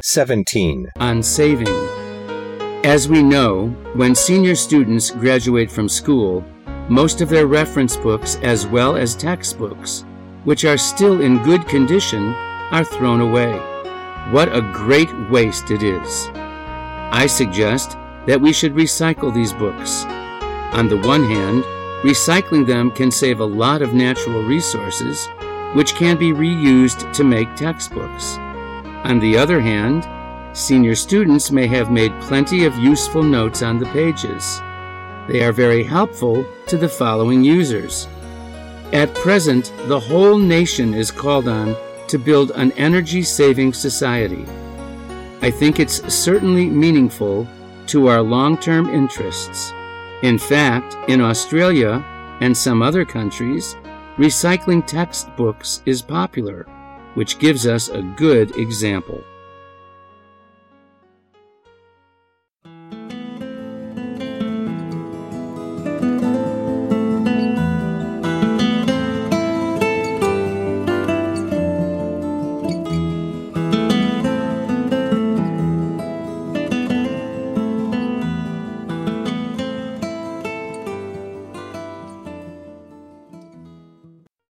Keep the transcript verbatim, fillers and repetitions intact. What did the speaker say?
seventeen. On saving. As we know, when senior students graduate from school, most of their reference books as well as textbooks, which are still in good condition, are thrown away. What a great waste it is. I suggest that we should recycle these books. On the one hand, recycling them can save a lot of natural resources, which can be reused to make textbooks. On the other hand, senior students may have made plenty of useful notes on the pages. They are very helpful to the following users. At present, the whole nation is called on to build an energy-saving society. I think it's certainly meaningful to our long-term interests. In fact, in Australia and some other countries, recycling textbooks is popular, which gives us a good example.